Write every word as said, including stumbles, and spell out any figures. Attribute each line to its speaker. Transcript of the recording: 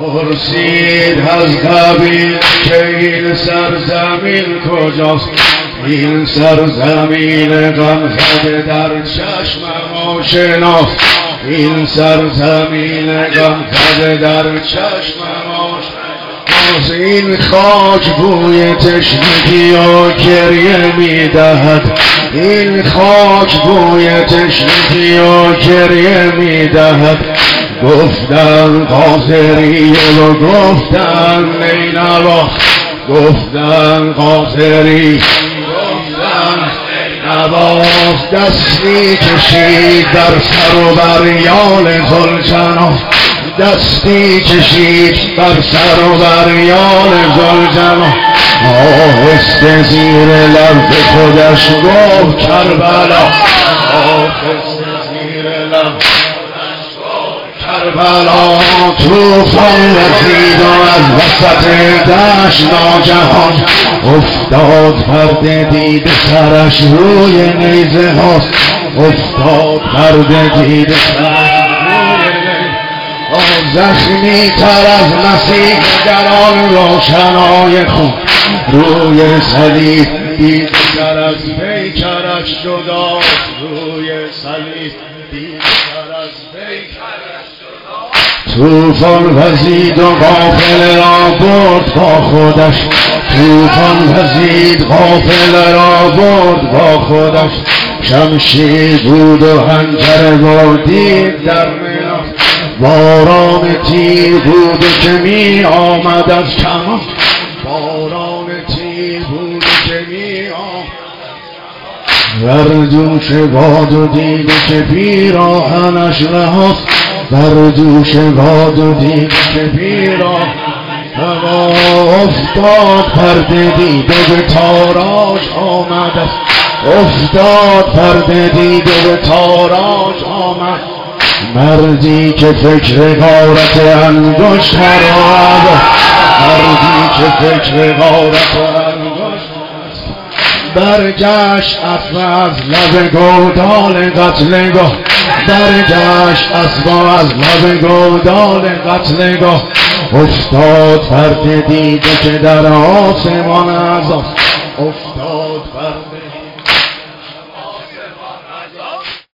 Speaker 1: پرسید از قبیل که این سرزمین کجاست، این سرزمین غمزده در چشمم آشناست، این سرزمین غمزده در چشمم آشناست. از این خاک بوی تشنگی و گریه میدهد، این خاک بوی تشنگی و گریه میدهد. گفتن قاصری و گفتن نینوا، گفتن قاصری گفتن نینوا. دستی کشید در سر و بر یال زلجنا، دستی کشید بر سر و بر یال زلجنا. آهسته زیر لب خودش گفت کربلا، آهسته زیر لب کربلا. توفان رسید و از وسط دشت ناگهان افتاد فرد دید سرش روی نیزه هاست، افتاد فرد دید سرش روی نیزه هاست. زخمی تر از مسیح در آن روشنای خون، روی صلیب دید سر از پیکرش جداست، روی صلیب دید سر از پیکرش. توفان وزید و قافله را برد با خودش، توفان وزید قافله را برد با خودش. شمشیر بود و حنجره بردید در میان، باران تیر بود که می آمد از کمان، باران تیر بود که می آمد. بر دوش باد و دید که پیراهنش رهاست، بر دوش باد و دید که پیراهن هوا افتاد. پرده دیده به تاراج آمد است، افتاد پرده دیده به تاراج آمد. مردی که فکر غارت انگشت را، مردی که فکر غارت انگشت برگشت اسب از لب گودال قتلگاه، برگشت اسب از لب گودال قتلگاه. افتاد فرد دیده که در آسمان عذاب، افتاد فرد